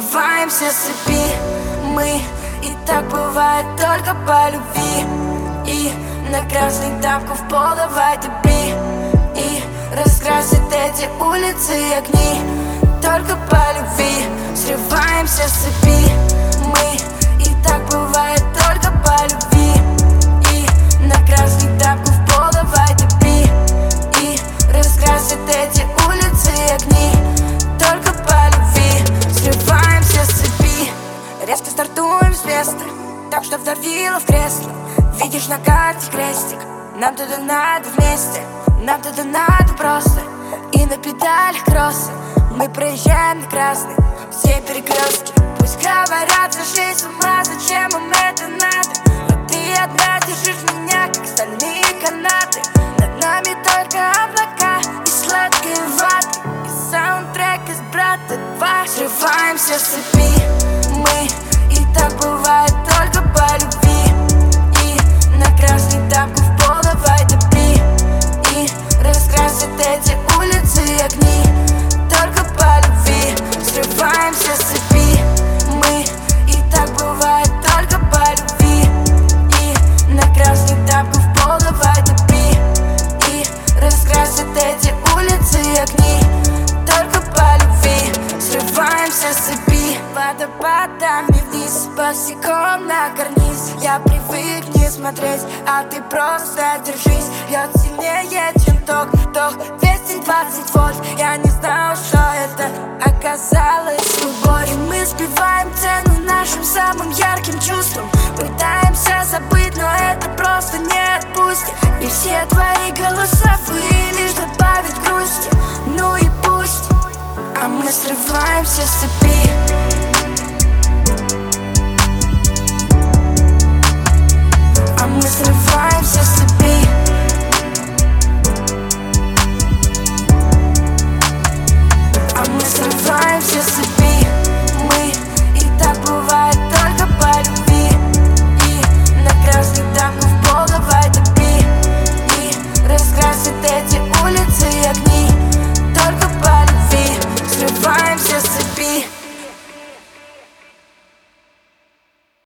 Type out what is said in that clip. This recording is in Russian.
Срываемся с цепи мы, и так бывает только по любви. И на красный тапку в пол давай топи, и раскрасит эти улицы огни только по любви. Срываемся с цепи мы, и так бывает только по любви. И на красный тапку в пол давай топи, и раскрасит эти улицы огни только по любви. Срываемся с цепи, резко стартуем с места, так что вдавило в кресло. Видишь на карте крестик, нам туда надо вместе, нам туда надо просто. И на педалях кросса мы проезжаем на красный все перекрестки. Пусть говорят, зашли с ума, зачем им это надо, но ты одна держишь меня, как стальные канаты. Над нами только облака и сладкие ваты, и саундтрек из «Брата 2». Срываемся с цепи мы, и так бывает только по любви. И на красный тапку в пол давай топи, и раскрасит эти улицы огни только по любви. Срываемся с цепи мы, и так бывает только по любви. И на красный тапку в пол давай топи, и раскрасит эти улицы огни только по любви. Срываемся с цепи водопадами вниз, босиком на карниз. Я привык не смотреть, а ты просто держись. Лед сильнее, чем ток, 220 вольт. Я не знал, что это оказалось любовь. И мы сбиваем цену нашим самым ярким чувствам. Пытаемся забыть, но это просто не отпустит. И все твои голосовые лишь добавят грусти. Ну и пусть. А мы срываемся с цепи